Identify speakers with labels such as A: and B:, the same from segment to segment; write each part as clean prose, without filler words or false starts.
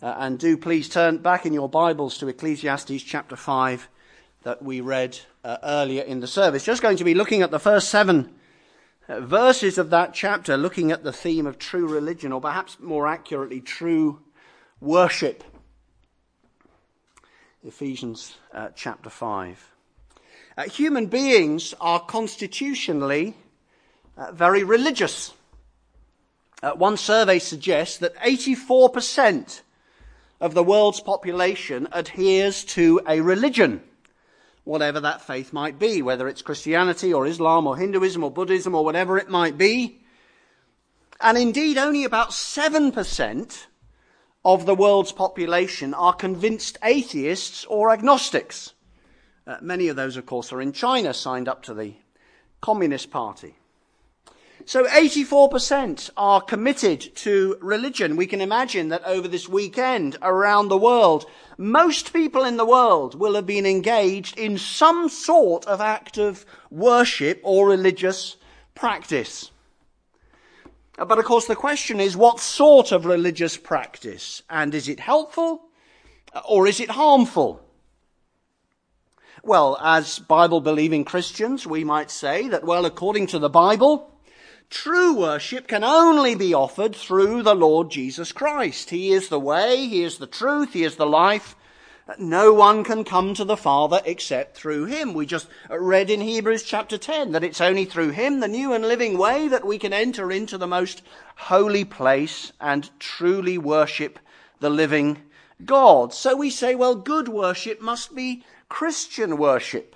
A: And do please turn back in your Bibles to Ecclesiastes chapter 5 that we read earlier in the service. Just going to be looking at the first 7 verses of that chapter, looking at the theme of true religion, or perhaps more accurately, true worship. Ephesians chapter 5. Human beings are constitutionally very religious. One survey suggests that 84% of the world's population adheres to a religion, whatever that faith might be, whether it's Christianity or Islam or Hinduism or Buddhism or whatever it might be. And indeed, only about 7% of the world's population are convinced atheists or agnostics. Many of those, of course, are in China, signed up to the Communist Party. So 84% are committed to religion. We can imagine that over this weekend around the world, most people in the world will have been engaged in some sort of act of worship or religious practice. But of course the question is, what sort of religious practice? And is it helpful or is it harmful? Well, as Bible-believing Christians, we might say that, well, according to the Bible, true worship can only be offered through the Lord Jesus Christ. He is the way, He is the truth, He is the life. No one can come to the Father except through Him. We just read in Hebrews chapter 10 that it's only through Him, the new and living way, that we can enter into the most holy place and truly worship the living God. So we say, well, good worship must be Christian worship.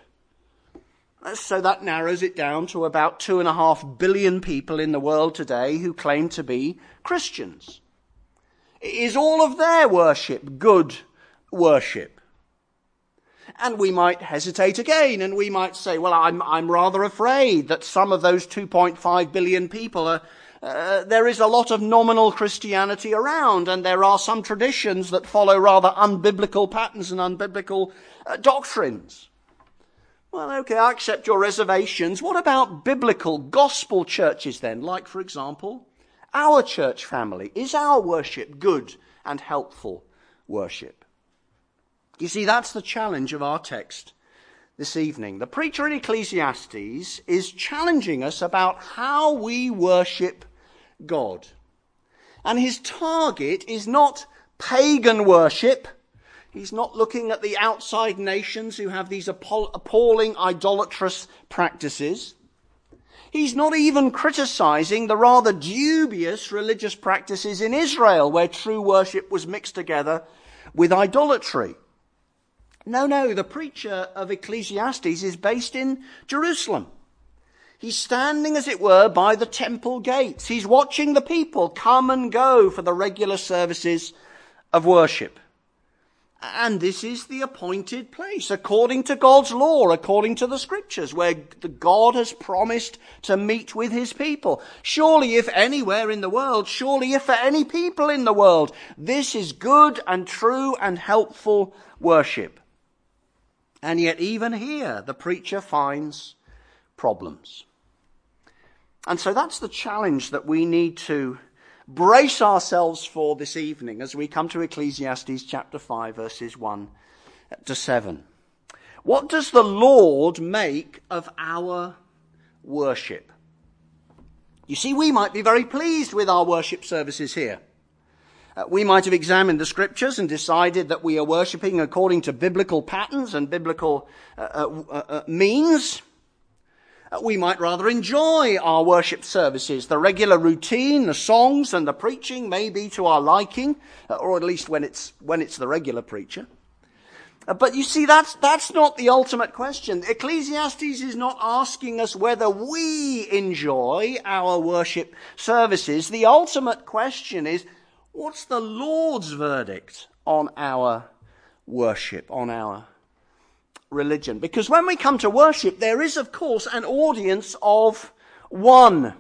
A: So that narrows it down to about 2.5 billion people in the world today who claim to be Christians. Is all of their worship good worship? And we might hesitate again, and we might say, well, I'm rather afraid that some of those 2.5 billion people there is a lot of nominal Christianity around, and there are some traditions that follow rather unbiblical patterns and unbiblical doctrines. Well, okay, I accept your reservations. What about biblical gospel churches then? Like, for example, our church family. Is our worship good and helpful worship? You see, that's the challenge of our text this evening. The preacher in Ecclesiastes is challenging us about how we worship God. And his target is not pagan worship. He's not looking at the outside nations who have these appalling idolatrous practices. He's not even criticizing the rather dubious religious practices in Israel, where true worship was mixed together with idolatry. No, the preacher of Ecclesiastes is based in Jerusalem. He's standing, as it were, by the temple gates. He's watching the people come and go for the regular services of worship. And this is the appointed place, according to God's law, according to the Scriptures, where God has promised to meet with His people. Surely, if anywhere in the world, surely if for any people in the world, this is good and true and helpful worship. And yet even here, the preacher finds problems. And so that's the challenge that we need to brace ourselves for this evening as we come to Ecclesiastes chapter 5 verses 1 to 7. What does the Lord make of our worship? You see, we might be very pleased with our worship services here. We might have examined the Scriptures and decided that we are worshipping according to biblical patterns and biblical means. We might rather enjoy our worship services. The regular routine, the songs and the preaching may be to our liking, or at least when it's the regular preacher. But you see, that's not the ultimate question. Ecclesiastes is not asking us whether we enjoy our worship services. The ultimate question is, what's the Lord's verdict on our worship, on our religion? Because when we come to worship, there is, of course, an audience of one.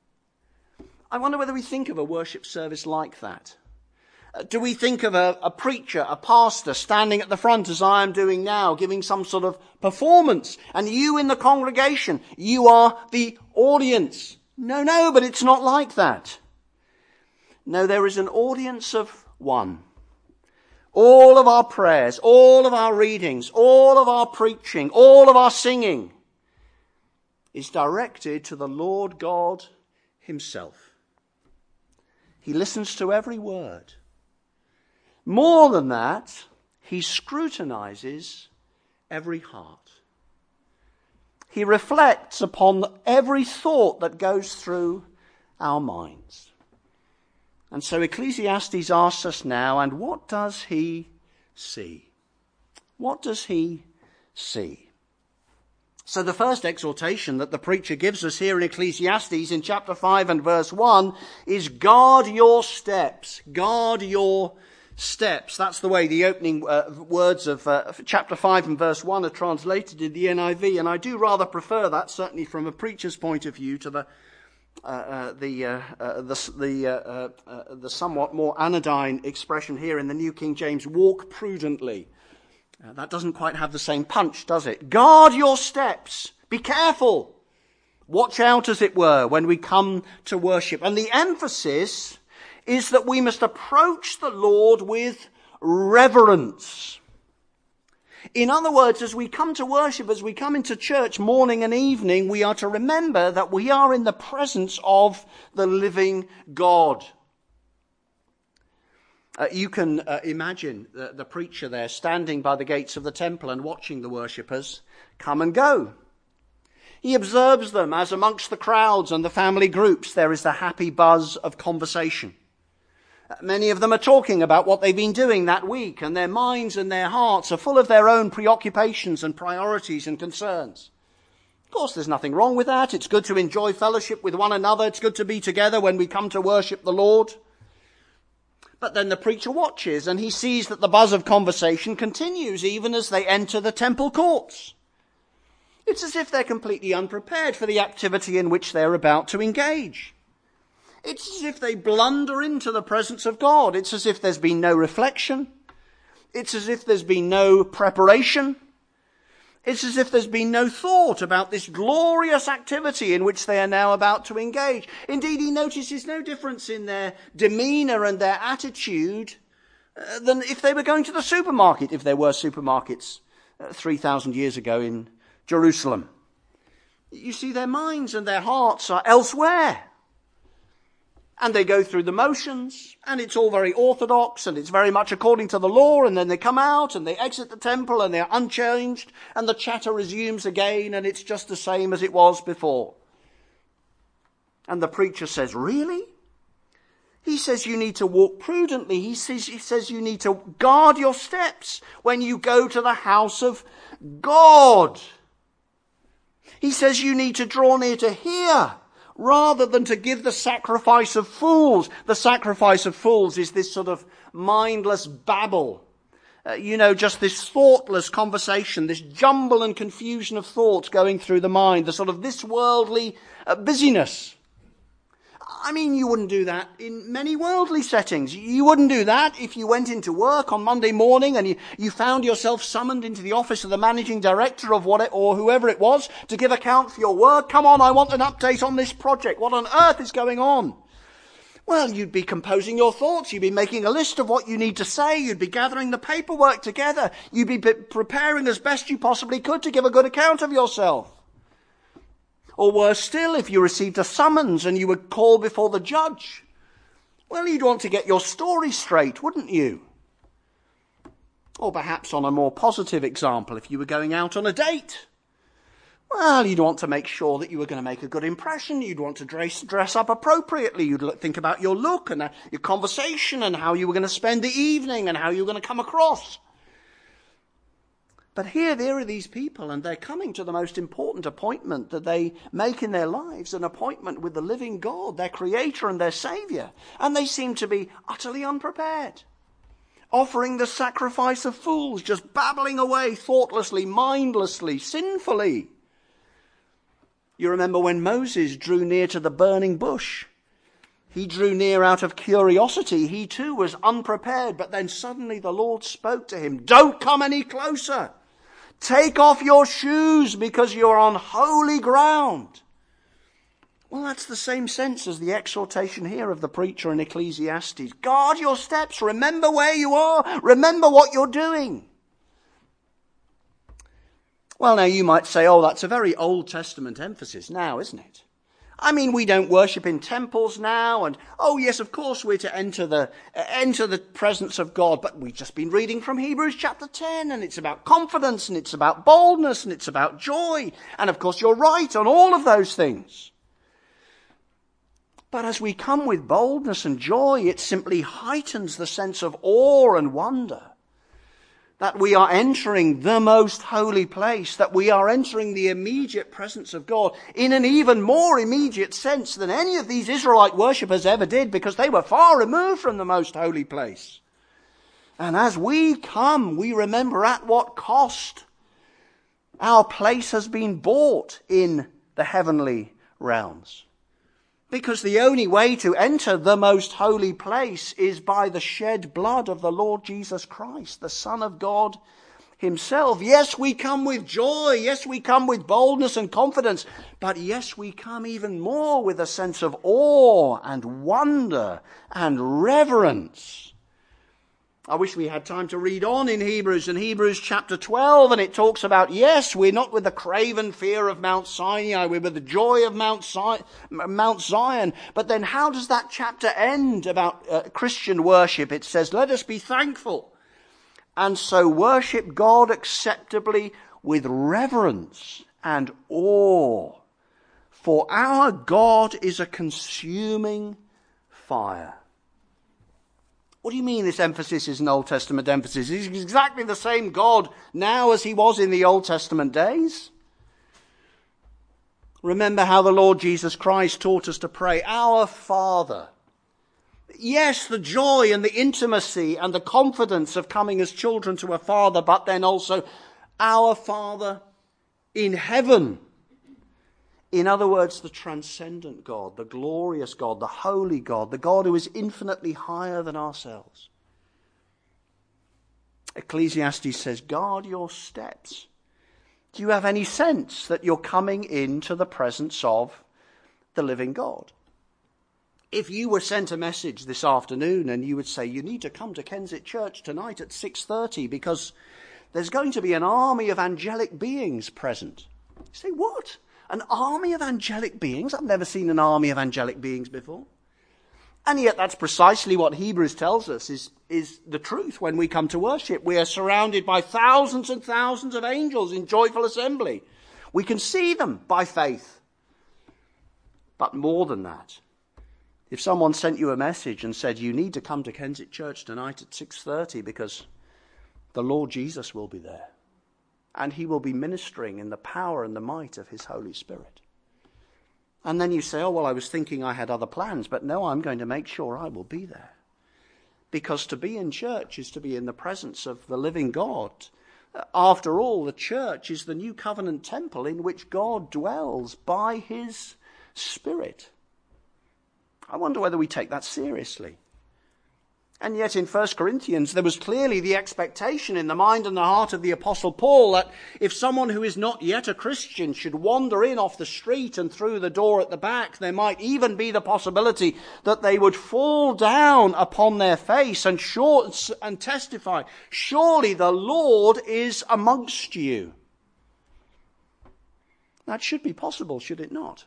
A: I wonder whether we think of a worship service like that. Do we think of a preacher, a pastor, standing at the front as I am doing now, giving some sort of performance, and you in the congregation, you are the audience? No, but it's not like that. No, there is an audience of one. all of our prayers, all of our readings, all of our preaching, all of our singing is directed to the Lord God himself. He listens to every word. More than that, he scrutinizes every heart. He reflects upon every thought that goes through our minds. And so Ecclesiastes asks us now, and what does he see? What does he see? So the first exhortation that the preacher gives us here in Ecclesiastes in chapter 5 and verse 1 is guard your steps. Guard your steps. That's the way the opening words of chapter 5 and verse 1 are translated in the NIV, and I do rather prefer that, certainly from a preacher's point of view, to the somewhat more anodyne expression here in the New King James, walk prudently. That doesn't quite have the same punch, does it? Guard your steps. Be careful. Watch out, as it were, when we come to worship. And the emphasis is that we must approach the Lord with reverence. In other words, as we come to worship, as we come into church morning and evening, we are to remember that we are in the presence of the living God. You can imagine the preacher there standing by the gates of the temple and watching the worshippers come and go. He observes them as amongst the crowds and the family groups there is the happy buzz of conversation. Many of them are talking about what they've been doing that week, and their minds and their hearts are full of their own preoccupations and priorities and concerns. Of course, there's nothing wrong with that. It's good to enjoy fellowship with one another. It's good to be together when we come to worship the Lord. But then the preacher watches, and he sees that the buzz of conversation continues even as they enter the temple courts. It's as if they're completely unprepared for the activity in which they're about to engage. It's as if they blunder into the presence of God. It's as if there's been no reflection. It's as if there's been no preparation. It's as if there's been no thought about this glorious activity in which they are now about to engage. Indeed, he notices no difference in their demeanor and their attitude than if they were going to the supermarket, if there were supermarkets 3,000 years ago in Jerusalem. You see, their minds and their hearts are elsewhere. And they go through the motions, and it's all very orthodox, and it's very much according to the law, and then they come out, and they exit the temple, and they're unchanged, and the chatter resumes again, and it's just the same as it was before. And the preacher says, really? He says you need to walk prudently. He says you need to guard your steps when you go to the house of God. He says you need to draw near to hear, rather than to give the sacrifice of fools. The sacrifice of fools is this sort of mindless babble. Just this thoughtless conversation, this jumble and confusion of thoughts going through the mind, the sort of this worldly busyness. I mean, you wouldn't do that in many worldly settings. You wouldn't do that if you went into work on Monday morning and you found yourself summoned into the office of the managing director of or whoever it was to give account for your work. Come on, I want an update on this project. What on earth is going on? Well, you'd be composing your thoughts. You'd be making a list of what you need to say. You'd be gathering the paperwork together. You'd be preparing as best you possibly could to give a good account of yourself. Or worse still, if you received a summons and you were called before the judge, well, you'd want to get your story straight, wouldn't you? Or perhaps on a more positive example, if you were going out on a date, well, you'd want to make sure that you were going to make a good impression. You'd want to dress up appropriately. You'd think about your look and your conversation and how you were going to spend the evening and how you were going to come across. But here there are these people, and they're coming to the most important appointment that they make in their lives, an appointment with the living God, their Creator and their Saviour. And they seem to be utterly unprepared, offering the sacrifice of fools, just babbling away thoughtlessly, mindlessly, sinfully. You remember when Moses drew near to the burning bush. He drew near out of curiosity. He too was unprepared, but then suddenly the Lord spoke to him. Don't come any closer. Take off your shoes because you're on holy ground. Well, that's the same sense as the exhortation here of the preacher in Ecclesiastes. Guard your steps. Remember where you are. Remember what you're doing. Well, now you might say, oh, that's a very Old Testament emphasis now, isn't it? I mean, we don't worship in temples now, and oh yes, of course we're to enter the presence of God, but we've just been reading from Hebrews chapter 10, and it's about confidence, and it's about boldness, and it's about joy, and of course you're right on all of those things. But as we come with boldness and joy, it simply heightens the sense of awe and wonder that we are entering the most holy place, that we are entering the immediate presence of God in an even more immediate sense than any of these Israelite worshippers ever did, because they were far removed from the most holy place. And as we come, we remember at what cost our place has been bought in the heavenly realms. Because the only way to enter the most holy place is by the shed blood of the Lord Jesus Christ, the Son of God himself. Yes, we come with joy. Yes, we come with boldness and confidence. But yes, we come even more with a sense of awe and wonder and reverence. I wish we had time to read on in Hebrews chapter 12, and it talks about, yes, we're not with the craven fear of Mount Sinai, we're with the joy of Mount Zion. But then how does that chapter end about Christian worship? It says, let us be thankful, and so worship God acceptably with reverence and awe. For our God is a consuming fire. What do you mean this emphasis is an Old Testament emphasis? He's exactly the same God now as he was in the Old Testament days. Remember how the Lord Jesus Christ taught us to pray, Our Father. Yes, the joy and the intimacy and the confidence of coming as children to a Father, but then also Our Father in heaven. In other words, the transcendent God, the glorious God, the holy God, the God who is infinitely higher than ourselves. Ecclesiastes says, guard your steps. Do you have any sense that you're coming into the presence of the living God? If you were sent a message this afternoon and you would say, you need to come to Kensit Church tonight at 6:30 because there's going to be an army of angelic beings present. You say, what? An army of angelic beings? I've never seen an army of angelic beings before. And yet that's precisely what Hebrews tells us is the truth when we come to worship. We are surrounded by thousands and thousands of angels in joyful assembly. We can see them by faith. But more than that, if someone sent you a message and said, you need to come to Kensit Church tonight at 6:30 because the Lord Jesus will be there. And he will be ministering in the power and the might of his Holy Spirit. And then you say, oh, well, I was thinking I had other plans, but no, I'm going to make sure I will be there. Because to be in church is to be in the presence of the living God. After all, the church is the new covenant temple in which God dwells by his Spirit. I wonder whether we take that seriously. And yet in 1 Corinthians, there was clearly the expectation in the mind and the heart of the Apostle Paul that if someone who is not yet a Christian should wander in off the street and through the door at the back, there might even be the possibility that they would fall down upon their face and testify, surely the Lord is amongst you. That should be possible, should it not?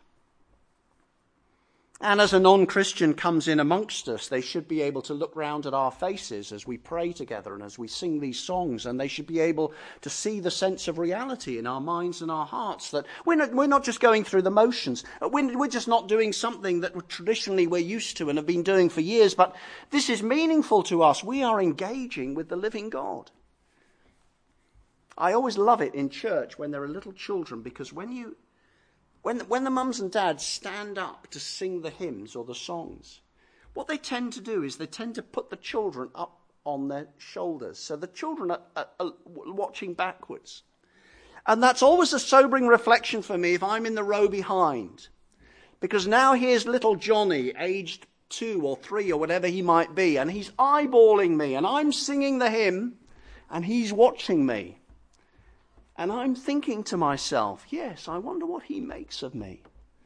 A: And as a non-Christian comes in amongst us, they should be able to look round at our faces as we pray together and as we sing these songs, and they should be able to see the sense of reality in our minds and our hearts, that we're not just going through the motions. We're just not doing something that traditionally we're used to and have been doing for years, but this is meaningful to us. We are engaging with the living God. I always love it in church when there are little children, because when the mums and dads stand up to sing the hymns or the songs, what they tend to do is they tend to put the children up on their shoulders. So the children are watching backwards. And that's always a sobering reflection for me if I'm in the row behind. Because now here's little Johnny, aged 2 or 3 or whatever he might be, and he's eyeballing me, and I'm singing the hymn, and he's watching me. And I'm thinking to myself, yes, I wonder what he makes of me.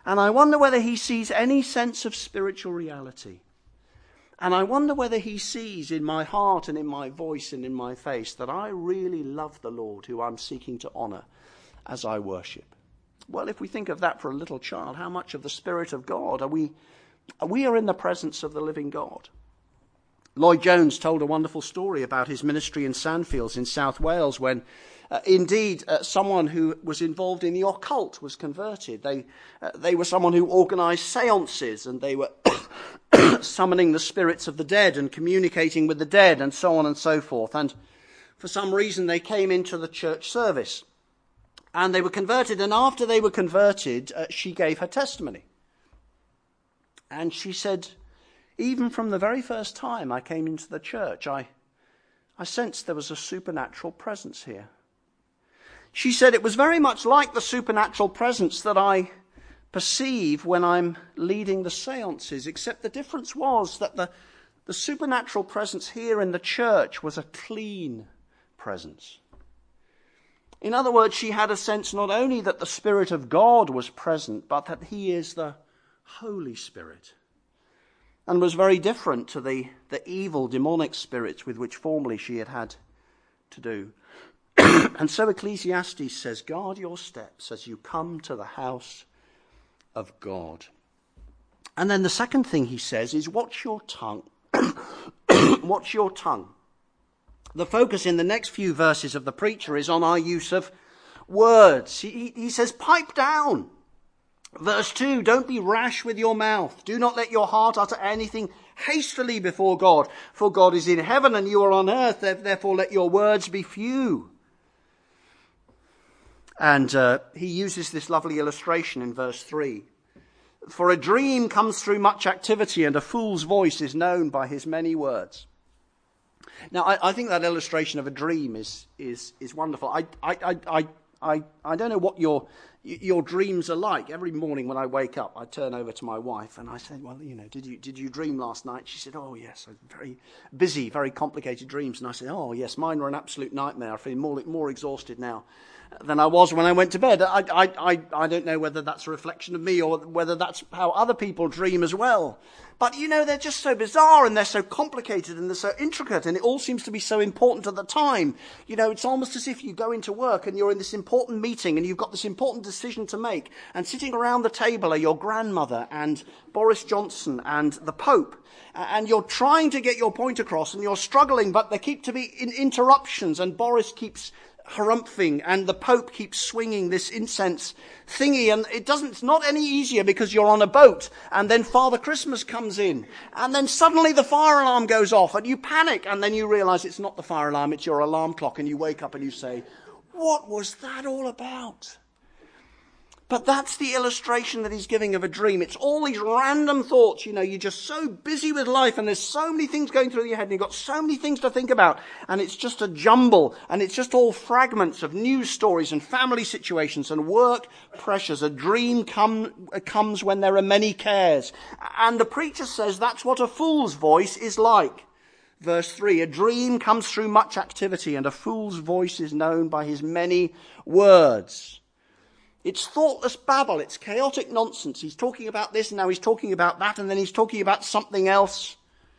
A: And I wonder whether he sees any sense of spiritual reality. And I wonder whether he sees in my heart and in my voice and in my face that I really love the Lord who I'm seeking to honor as I worship. Well, if we think of that for a little child, how much of the Spirit of God are we are in the presence of the living God? Lloyd Jones told a wonderful story about his ministry in Sandfields in South Wales when someone who was involved in the occult was converted. They were someone who organised seances, and they were summoning the spirits of the dead and communicating with the dead and so on and so forth. And for some reason they came into the church service and they were converted. And after they were converted, she gave her testimony. And she said, even from the very first time I came into the church, I sensed there was a supernatural presence here. She said it was very much like the supernatural presence that I perceive when I'm leading the seances, except the difference was that the supernatural presence here in the church was a clean presence. In other words, she had a sense not only that the Spirit of God was present, but that he is the Holy Spirit, and was very different to the evil demonic spirits with which formerly she had to do. And so Ecclesiastes says, guard your steps as you come to the house of God. And then the second thing he says is, watch your tongue. Watch your tongue. The focus in the next few verses of the preacher is on our use of words. He says, pipe down. Verse 2, don't be rash with your mouth. Do not let your heart utter anything hastily before God. For God is in heaven and you are on earth. Therefore let your words be few. And he uses this lovely illustration in verse 3. For a dream comes through much activity, and a fool's voice is known by his many words. Now, I think that illustration of a dream is wonderful. I don't know what your dreams are like. Every morning when I wake up, I turn over to my wife and I say, well, did you dream last night? She said, oh, yes, very busy, very complicated dreams. And I said, oh, yes, mine were an absolute nightmare. I feel more exhausted now than I was when I went to bed. I don't know whether that's a reflection of me or whether that's how other people dream as well. But, they're just so bizarre and they're so complicated and they're so intricate and it all seems to be so important at the time. It's almost as if you go into work and you're in this important meeting and you've got this important decision to make, and sitting around the table are your grandmother and Boris Johnson and the Pope, and you're trying to get your point across and you're struggling, but there keep to be interruptions, and Boris keeps harumphing and the Pope keeps swinging this incense thingy, and it's not any easier because you're on a boat, and then Father Christmas comes in, and then suddenly the fire alarm goes off and you panic, and then you realize it's not the fire alarm, it's your alarm clock, and you wake up and you say, what was that all about? But that's the illustration that he's giving of a dream. It's all these random thoughts. You're just so busy with life and there's so many things going through your head and you've got so many things to think about. And it's just a jumble, and it's just all fragments of news stories and family situations and work pressures. A dream comes when there are many cares. And the preacher says that's what a fool's voice is like. Verse 3, a dream comes through much activity, and a fool's voice is known by his many words. It's thoughtless babble. It's chaotic nonsense. He's talking about this, and now he's talking about that, and then he's talking about something else.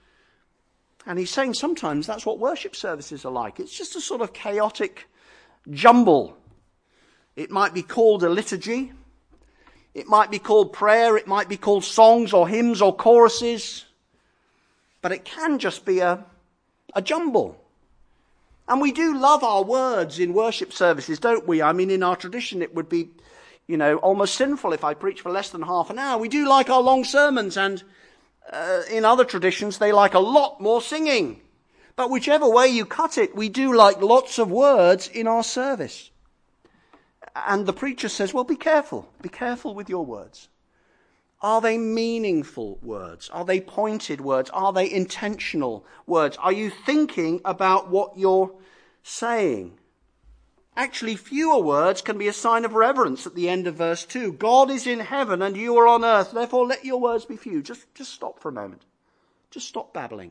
A: And he's saying sometimes that's what worship services are like. It's just a sort of chaotic jumble. It might be called a liturgy. It might be called prayer. It might be called songs or hymns or choruses. But it can just be a jumble. And we do love our words in worship services, don't we? I mean, in our tradition, it would be, almost sinful if I preach for less than half an hour. We do like our long sermons, and in other traditions, they like a lot more singing. But whichever way you cut it, we do like lots of words in our service. And the preacher says, well, be careful. Be careful with your words. Are they meaningful words? Are they pointed words? Are they intentional words? Are you thinking about what you're saying? Actually, fewer words can be a sign of reverence at the end of verse 2. God is in heaven and you are on earth. Therefore, let your words be few. Just stop for a moment. Just stop babbling.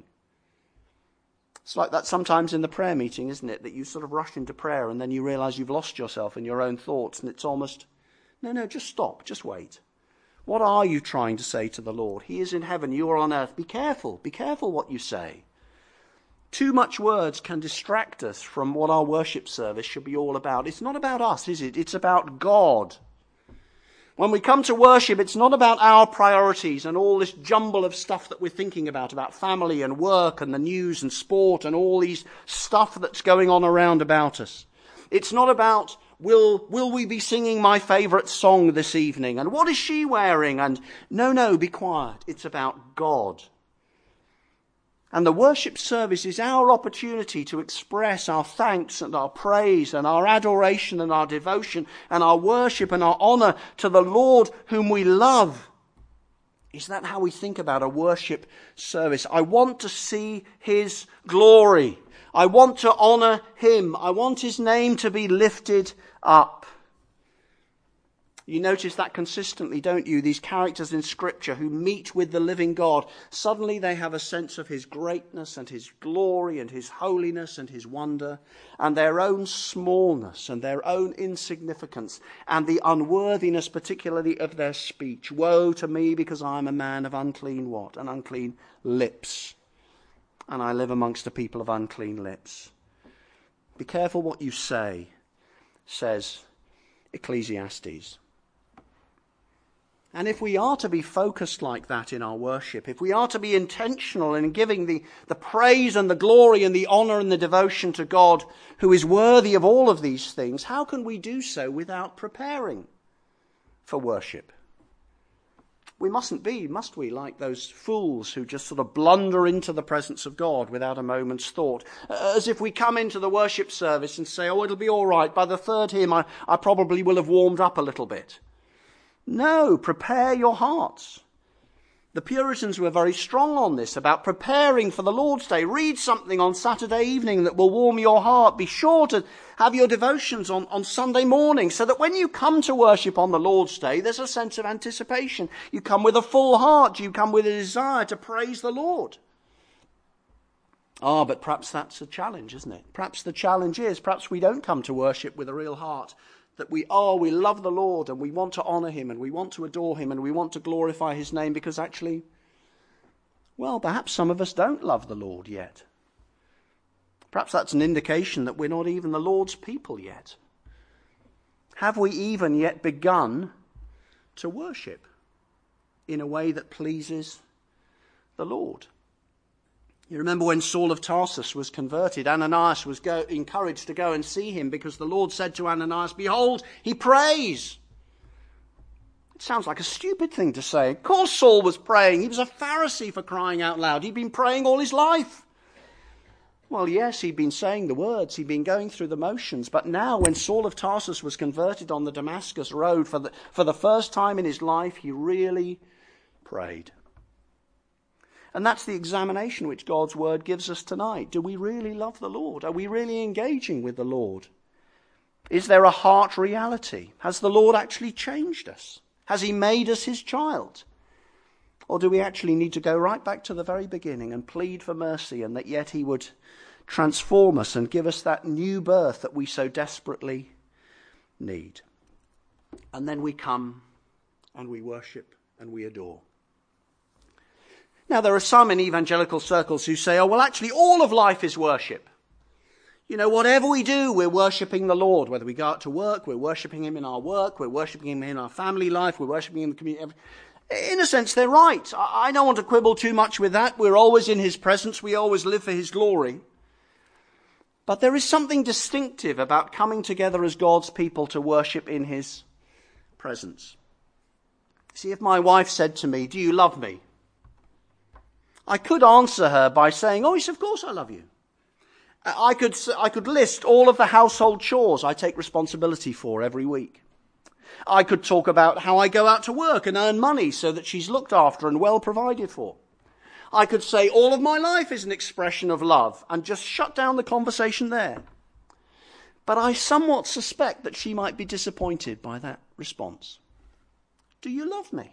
A: It's like that sometimes in the prayer meeting, isn't it? That you sort of rush into prayer and then you realize you've lost yourself in your own thoughts, and it's almost, no, just stop. Just wait. What are you trying to say to the Lord? He is in heaven, you are on earth. Be careful what you say. Too much words can distract us from what our worship service should be all about. It's not about us, is it? It's about God. When we come to worship, it's not about our priorities and all this jumble of stuff that we're thinking about family and work and the news and sport and all these stuff that's going on around about us. It's not about, will we be singing my favourite song this evening? And what is she wearing? And no, be quiet. It's about God. And the worship service is our opportunity to express our thanks and our praise and our adoration and our devotion and our worship and our honour to the Lord whom we love. Is that how we think about a worship service? I want to see his glory. I want to honour him. I want his name to be lifted up. You notice that consistently, don't you? These characters in Scripture who meet with the living God, suddenly they have a sense of his greatness and his glory and his holiness and his wonder and their own smallness and their own insignificance and the unworthiness particularly of their speech. Woe to me because I am a man of unclean what? And unclean lips. And I live amongst a people of unclean lips. Be careful what you say, says Ecclesiastes. And if we are to be focused like that in our worship, if we are to be intentional in giving the praise and the glory and the honour and the devotion to God who is worthy of all of these things, how can we do so without preparing for worship? We mustn't be, must we, like those fools who just sort of blunder into the presence of God without a moment's thought. As if we come into the worship service and say, oh, it'll be all right. By the third hymn, I probably will have warmed up a little bit. No, prepare your hearts. The Puritans were very strong on this, about preparing for the Lord's Day. Read something on Saturday evening that will warm your heart. Be sure to have your devotions on Sunday morning, so that when you come to worship on the Lord's Day, there's a sense of anticipation. You come with a full heart. You come with a desire to praise the Lord. But perhaps that's a challenge, isn't it? Perhaps the challenge is, perhaps we don't come to worship with a real heart. That we love the Lord and we want to honour him and we want to adore him and we want to glorify his name, because actually, well, perhaps some of us don't love the Lord yet. Perhaps that's an indication that we're not even the Lord's people yet. Have we even yet begun to worship in a way that pleases the Lord? You remember when Saul of Tarsus was converted, Ananias was encouraged to go and see him because the Lord said to Ananias, behold, he prays. It sounds like a stupid thing to say. Of course Saul was praying. He was a Pharisee, for crying out loud. He'd been praying all his life. Well, yes, he'd been saying the words. He'd been going through the motions. But now when Saul of Tarsus was converted on the Damascus road for the first time in his life, he really prayed. And that's the examination which God's word gives us tonight. Do we really love the Lord? Are we really engaging with the Lord? Is there a heart reality? Has the Lord actually changed us? Has he made us his child? Or do we actually need to go right back to the very beginning and plead for mercy, and that yet he would transform us and give us that new birth that we so desperately need? And then we come and we worship and we adore. Now, there are some in evangelical circles who say, oh, well, actually, all of life is worship. You know, whatever we do, we're worshipping the Lord. Whether we go out to work, we're worshipping him in our work, we're worshipping him in our family life, we're worshipping him in the community. In a sense, they're right. I don't want to quibble too much with that. We're always in his presence. We always live for his glory. But there is something distinctive about coming together as God's people to worship in his presence. See, if my wife said to me, do you love me? I could answer her by saying, oh, yes, of course I love you. I could list all of the household chores I take responsibility for every week. I could talk about how I go out to work and earn money so that she's looked after and well provided for. I could say all of my life is an expression of love and just shut down the conversation there. But I somewhat suspect that she might be disappointed by that response. Do you love me?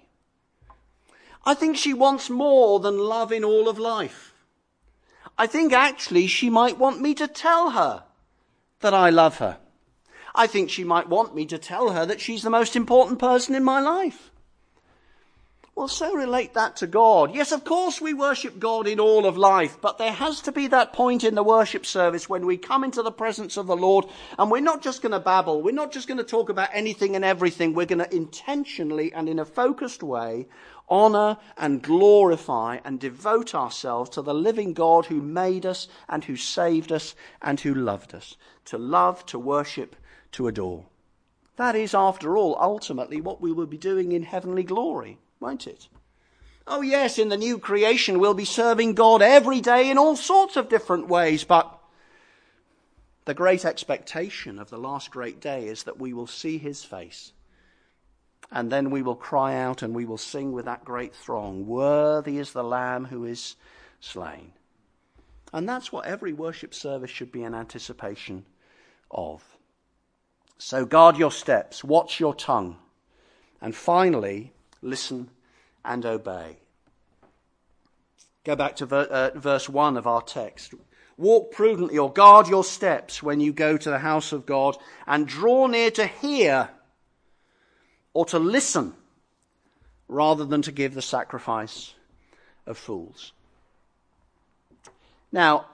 A: I think she wants more than love in all of life. I think actually she might want me to tell her that I love her. I think she might want me to tell her that she's the most important person in my life. Well, so relate that to God. Yes, of course we worship God in all of life, but there has to be that point in the worship service when we come into the presence of the Lord, and we're not just going to babble. We're not just going to talk about anything and everything. We're going to intentionally and in a focused way honor and glorify and devote ourselves to the living God who made us and who saved us and who loved us. To love, to worship, to adore. That is, after all, ultimately what we will be doing in heavenly glory, won't it? Oh yes, in the new creation we'll be serving God every day in all sorts of different ways, but the great expectation of the last great day is that we will see his face. And then we will cry out and we will sing with that great throng, "Worthy is the Lamb who is slain." And that's what every worship service should be in anticipation of. So guard your steps, watch your tongue, and finally, listen and obey. Go back to verse 1 of our text. Walk prudently or guard your steps when you go to the house of God, and draw near to hear or to listen rather than to give the sacrifice of fools. Now,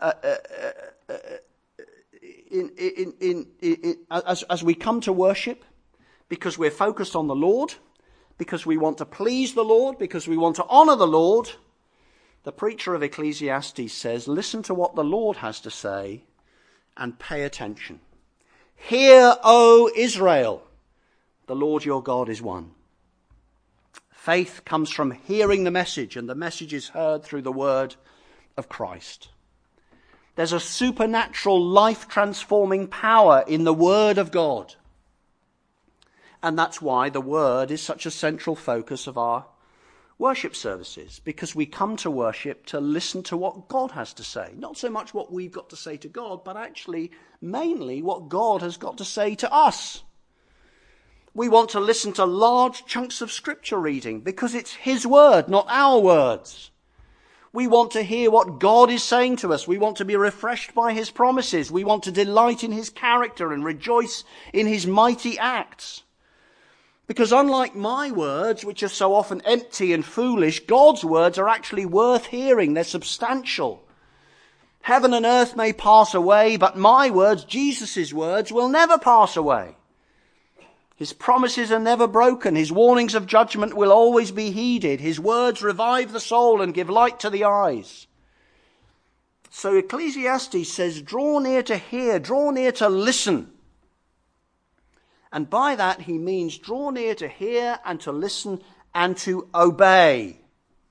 A: as we come to worship, because we're focused on the Lord, because we want to please the Lord, because we want to honor the Lord, the preacher of Ecclesiastes says, listen to what the Lord has to say and pay attention. Hear, O Israel, the Lord your God is one. Faith comes from hearing the message, and the message is heard through the word of Christ. There's a supernatural life-transforming power in the word of God. And that's why the word is such a central focus of our worship services, because we come to worship to listen to what God has to say. Not so much what we've got to say to God, but actually mainly what God has got to say to us. We want to listen to large chunks of scripture reading because it's his word, not our words. We want to hear what God is saying to us. We want to be refreshed by his promises. We want to delight in his character and rejoice in his mighty acts. Because unlike my words, which are so often empty and foolish, God's words are actually worth hearing. They're substantial. Heaven and earth may pass away, but my words, Jesus' words, will never pass away. His promises are never broken. His warnings of judgment will always be heeded. His words revive the soul and give light to the eyes. So Ecclesiastes says, draw near to hear, draw near to listen. And by that he means draw near to hear and to listen and to obey.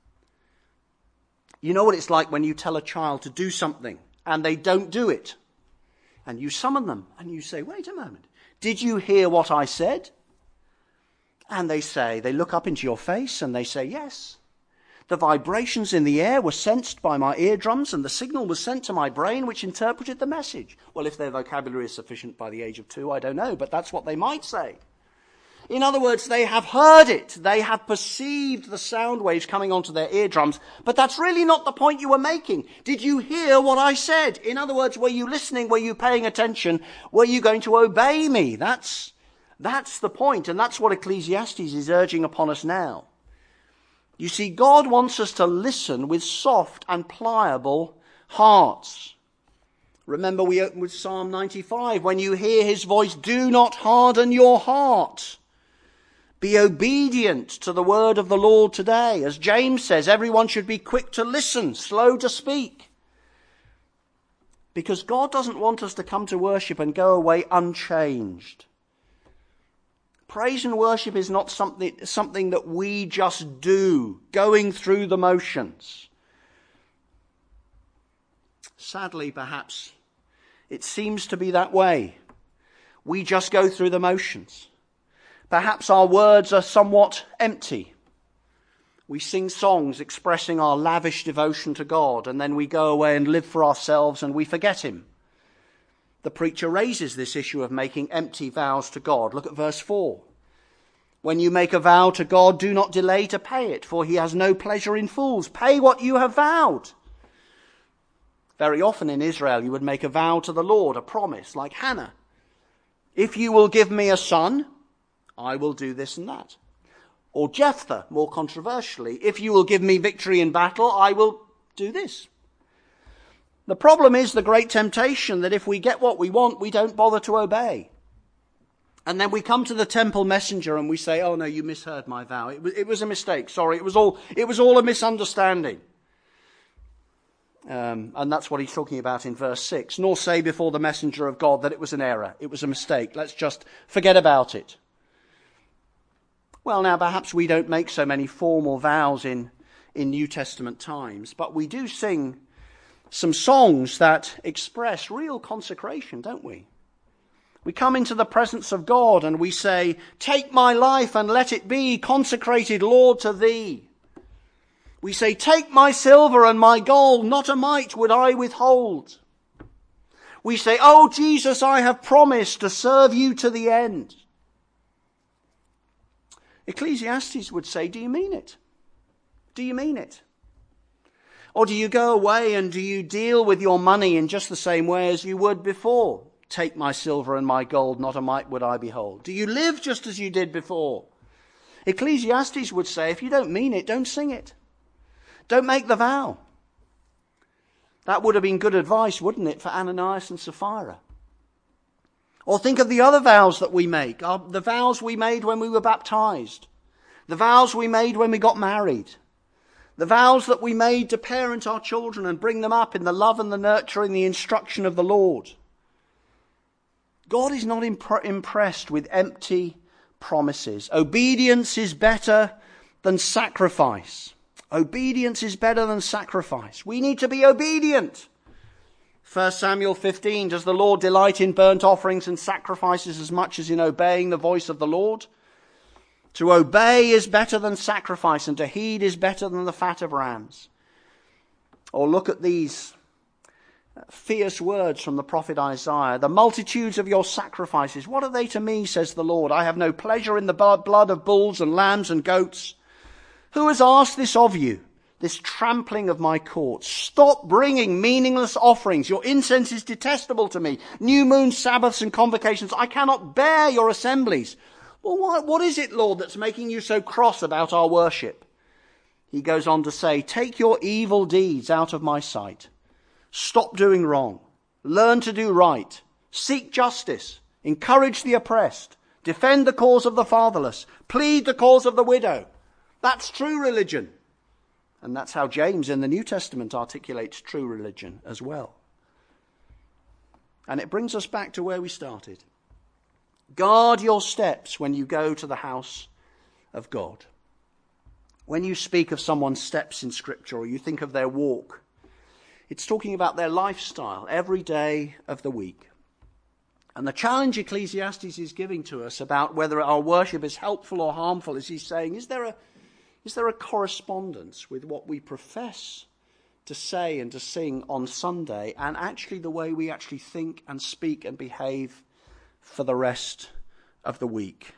A: You know what it's like when you tell a child to do something and they don't do it. And you summon them and you say, wait a moment. Did you hear what I said? And they look up into your face and they say, yes. The vibrations in the air were sensed by my eardrums and the signal was sent to my brain which interpreted the message. Well, if their vocabulary is sufficient by the age of 2, I don't know, but that's what they might say. In other words, they have heard it. They have perceived the sound waves coming onto their eardrums, but that's really not the point you were making. Did you hear what I said? In other words, were you listening? Were you paying attention? Were you going to obey me? That's the point, and that's what Ecclesiastes is urging upon us now. You see, God wants us to listen with soft and pliable hearts. Remember, we opened with Psalm 95. When you hear his voice, do not harden your heart. Be obedient to the word of the Lord today. As James says, everyone should be quick to listen, slow to speak. Because God doesn't want us to come to worship and go away unchanged. Praise and worship is not something that we just do, going through the motions. Sadly, perhaps, it seems to be that way. We just go through the motions. Perhaps our words are somewhat empty. We sing songs expressing our lavish devotion to God, and then we go away and live for ourselves and we forget him. The preacher raises this issue of making empty vows to God. Look at verse 4. When you make a vow to God, do not delay to pay it, for he has no pleasure in fools. Pay what you have vowed. Very often in Israel, you would make a vow to the Lord, a promise, like Hannah. If you will give me a son, I will do this and that. Or Jephthah, more controversially, if you will give me victory in battle, I will do this. The problem is the great temptation that if we get what we want, we don't bother to obey. And then we come to the temple messenger and we say, oh no, you misheard my vow. It was a mistake. Sorry, it was all a misunderstanding. And that's what he's talking about in verse 6. Nor say before the messenger of God that it was an error. It was a mistake. Let's just forget about it. Well, now perhaps we don't make so many formal vows in New Testament times, but we do sing some songs that express real consecration, don't we? We come into the presence of God and we say, take my life and let it be consecrated, Lord, to thee. We say, take my silver and my gold, not a mite would I withhold. We say, oh Jesus, I have promised to serve you to the end. Ecclesiastes would say, do you mean it? Do you mean it? Or do you go away and do you deal with your money in just the same way as you would before? Take my silver and my gold, not a mite would I behold. Do you live just as you did before? Ecclesiastes would say, if you don't mean it, don't sing it. Don't make the vow. That would have been good advice, wouldn't it, for Ananias and Sapphira? Or think of the other vows that we make. The vows we made when we were baptized. The vows we made when we got married. The vows that we made to parent our children and bring them up in the love and the nurture and the instruction of the Lord. God is not impressed with empty promises. Obedience is better than sacrifice. Obedience is better than sacrifice. We need to be obedient. 1 Samuel 15, does the Lord delight in burnt offerings and sacrifices as much as in obeying the voice of the Lord? To obey is better than sacrifice, and to heed is better than the fat of rams. Or look at these fierce words from the prophet Isaiah. The multitudes of your sacrifices, what are they to me, says the Lord? I have no pleasure in the blood of bulls and lambs and goats. Who has asked this of you, this trampling of my courts? Stop bringing meaningless offerings. Your incense is detestable to me. New moon, Sabbaths and convocations. I cannot bear your assemblies. Well, what is it, Lord, that's making you so cross about our worship? He goes on to say, take your evil deeds out of my sight. Stop doing wrong. Learn to do right. Seek justice. Encourage the oppressed. Defend the cause of the fatherless. Plead the cause of the widow. That's true religion. And that's how James in the New Testament articulates true religion as well. And it brings us back to where we started. Guard your steps when you go to the house of God. When you speak of someone's steps in Scripture or you think of their walk, it's talking about their lifestyle every day of the week. And the challenge Ecclesiastes is giving to us about whether our worship is helpful or harmful is he's saying, is there a correspondence with what we profess to say and to sing on Sunday and actually the way we actually think and speak and behave for the rest of the week?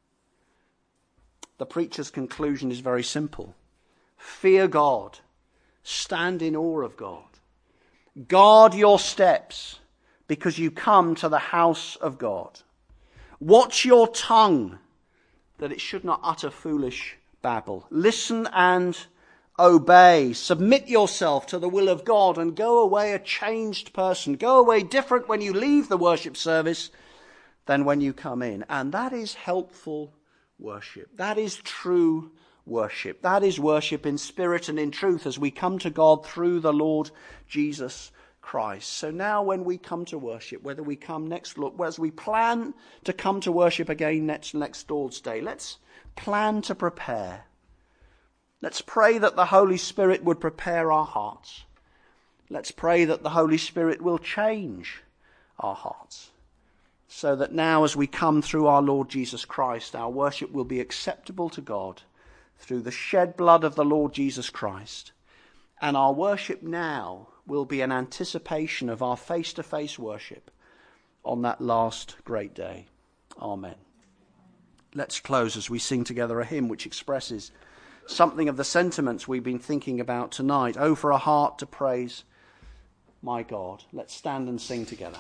A: The preacher's conclusion is very simple. Fear God. Stand in awe of God. Guard your steps because you come to the house of God. Watch your tongue that it should not utter foolish babble. Listen and obey. Submit yourself to the will of God and go away a changed person. Go away different when you leave the worship service than when you come in. And that is helpful worship. That is true worship. That is worship in spirit and in truth as we come to God through the Lord Jesus Christ. So now when we come to worship, whether we come as we plan to come to worship again next Lord's Day, let's plan to prepare. Let's pray that the Holy Spirit would prepare our hearts. Let's pray that the Holy Spirit will change our hearts, so that now as we come through our Lord Jesus Christ, our worship will be acceptable to God through the shed blood of the Lord Jesus Christ. And our worship now will be an anticipation of our face-to-face worship on that last great day. Amen. Let's close as we sing together a hymn which expresses something of the sentiments we've been thinking about tonight. Oh, for a heart to praise my God. Let's stand and sing together.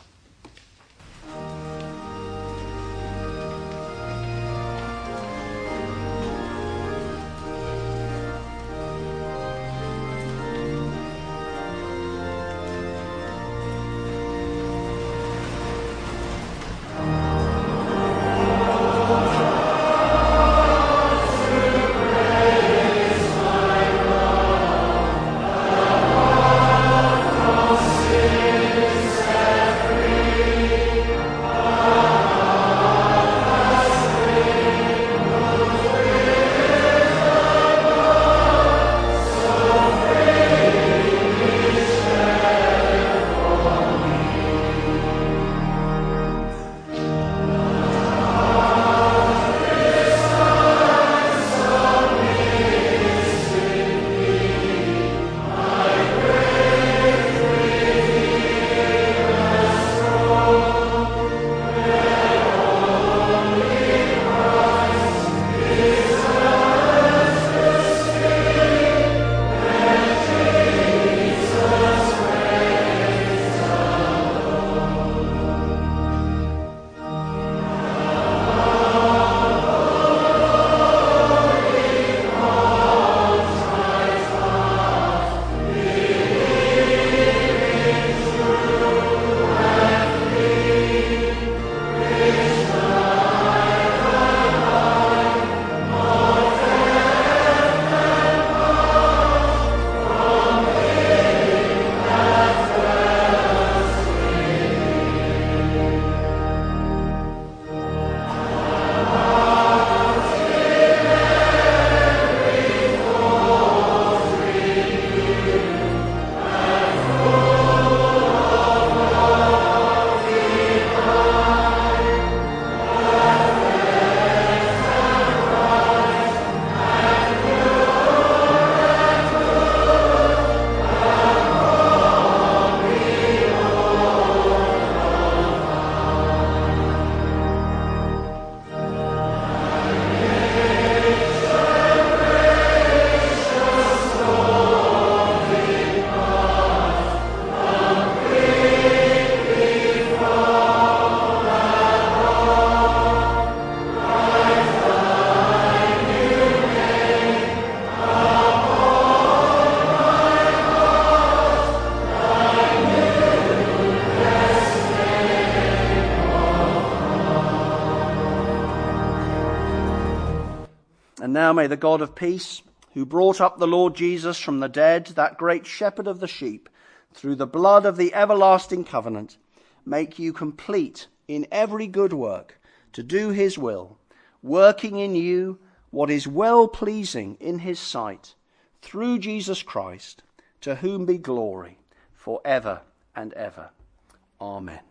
A: And now may the God of peace, who brought up the Lord Jesus from the dead, that great shepherd of the sheep, through the blood of the everlasting covenant, make you complete in every good work to do his will, working in you what is well-pleasing in his sight, through Jesus Christ, to whom be glory for ever and ever. Amen.